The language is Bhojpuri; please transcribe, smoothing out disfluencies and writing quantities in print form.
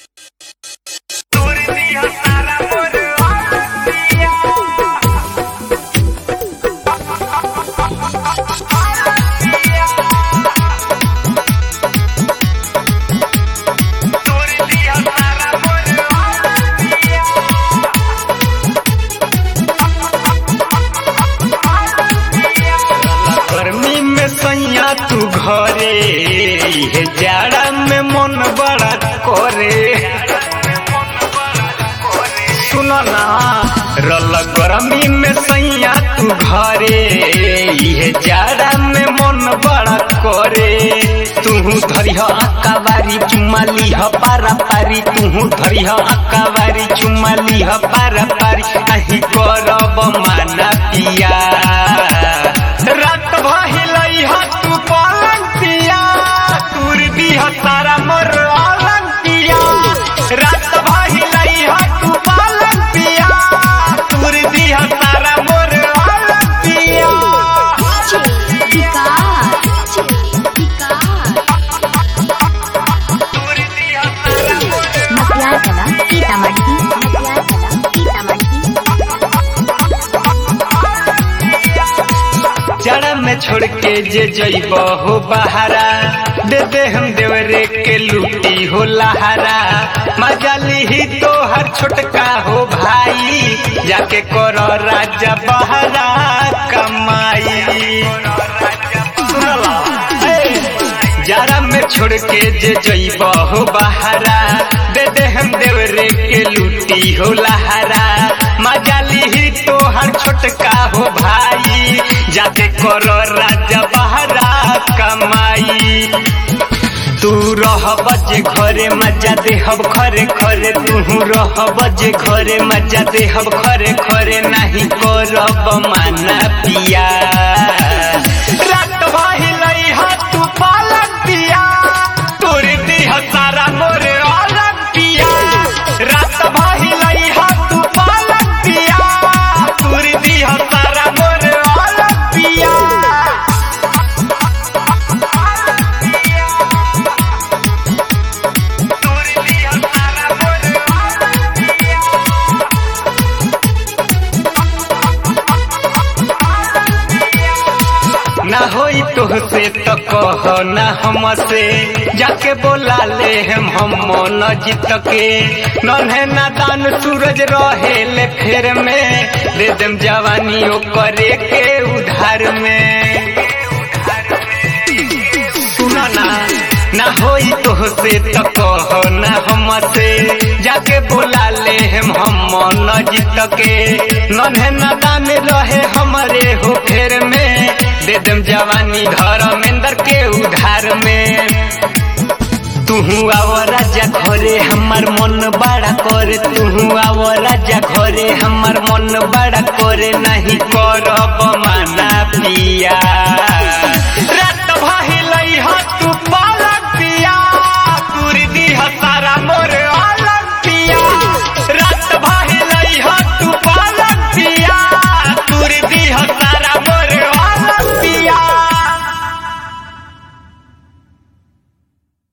गर्मी में सैया तू घरे ये जाड़ा में मन बड़ा करे। सुनो ना रल गर्मी में सैया तू घरे ये जाड़ा में मन बड़ा करे। तू धरिह अकाबारी चुमा लिह पारा पारी, तू धरिह अकाबारी चुमा लिह पारा पारी। नहीं करब माना पिया रात भइलई ह तू पलंगिया, तुर दिह सारा मोर अलंगिया। रात भइलई ह तू पलंगिया, तुर दिह सारा मोर अलंगिया। जड़ा में छोड़ के जे जइब हो बहारा, दे दे हम देवरे के लूटी हो लहारा। मजा ली तो हर छोटका हो भाई, जाके करो राजा बहारा कमाई। जड़ा में छोड़ के जे जइब हो बहारा, दे दे हम देवरे के लूटी हो लहारा। मजा ली तो हर छोटका हो भाई, जाके करो राजा बहारा कमाई। तू रह बजे घरे मजा देहब खरे खरे, तू रह बजे घरे मजा देहब खरे खरे। नहीं करब माना पिया रात भइलई ह तू पलंगिया, तोर देह सारा मोरे अलंगिया। रात भइलई ह तू पलंगिया, तोर देह सारा मोरे अलंगिया। ना होई तोहसे तो कह ना हमसे, जाके बोला ले हम मन जीत के। नन्हे नादान सूरज रहे ले फेर में, दे देम जवानी ओ करे के उधार में। सुनो ना होई तोहसे तो कह ना हमसे, जाके बोला ले हम मन जीत के। नन्हे नादान रहे हमारे हो फेर में, दे देम जवानी धर्मेंद्र के उधार में। तू आव राजा घरे हमार मन बड़ा करे, तू आव राजा घरे हमार मन बड़ा करे। नहीं